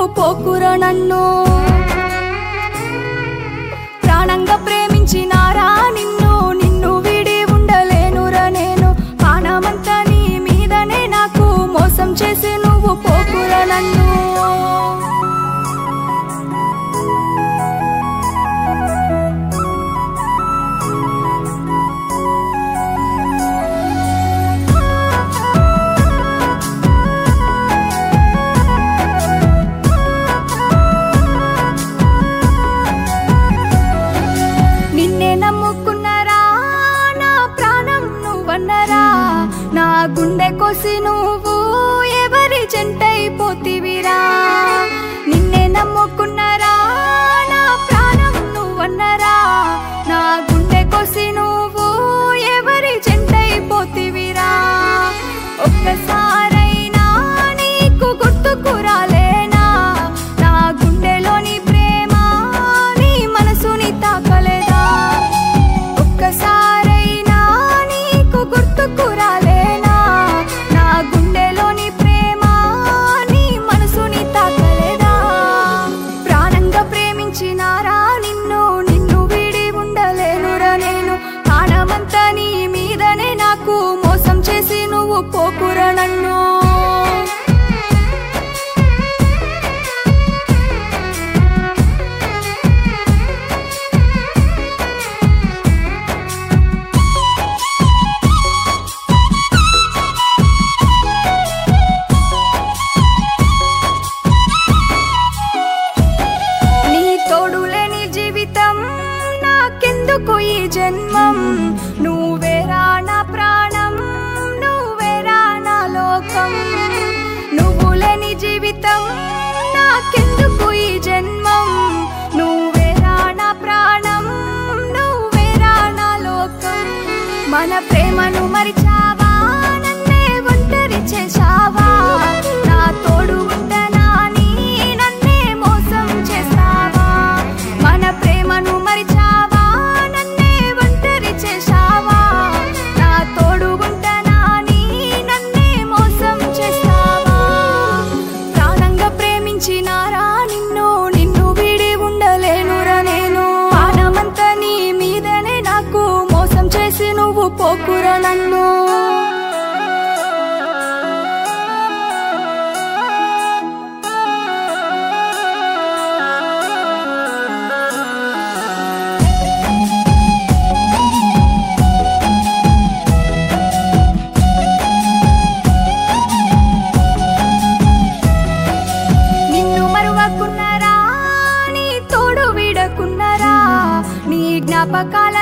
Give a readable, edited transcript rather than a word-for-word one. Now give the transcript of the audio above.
పోకుర నన్ను ప్రాణంగా ప్రేమించినారా నిన్ను నిన్ను వీడి ఉండలేనురా నేను ప్రాణమంతా నీ మీదనే నాకు మోసం చేసి నువ్వు పోకుర నన్ను నా గుండె కోసి నువ్వు ఎవరి జంటైపోతివిరా నిన్నే నమ్ముకున్నారా నా ప్రాణం నువ్వన్నరా నా గుండె కోసి నువ్వు ఎవరి జంటైపోతివిరా ఒక్కసారైనా నీకు గుర్తుకు రాలేనా నా గుండెలోని ప్రేమ నీ మనసుని తాకలేదా ఒక్కసారైనా నీకు గుర్తుకు రాలేనా నా గుండెలోని ప్రేమ నీ మనసుని తాకలేదా ప్రాణంగా ప్రేమించినారా నిన్ను నిన్ను వీడి ఉండలేనురా నేను ప్రాణమంతా నీ మీదనే నాకు మోసం చేసి నువ్వు పోకురా నన్ను నాకెందుకు ఈ జన్మం నువ్వేరా నా ప్రాణం నువ్వేరా నా లోకం నువ్వు లేని జీవితం నాకెందుకు ఈ జన్మం నువ్వేరా నా ప్రాణం నువ్వేరా నా లోకం మన ప్రేమను మరిచావా నన్నే ఒంటరి చేశావా నా తోడు ఉండనా నీ నన్నే మోసం చేస్తావా మన ప్రేమను మరిచావా నన్నే ఒంటరి చేశావా నా తోడు ఉండనా నీ నన్నే మోసం చేస్తావా ప్రాణంగా ప్రేమించినారా నిన్ను నిన్ను వీడి ఉండలేనురా నేను ప్రాణమంతా నీ మీదనే నాకు మోసం చేసి నువ్వు పోకురా నన్ను జ్ఞాపకాల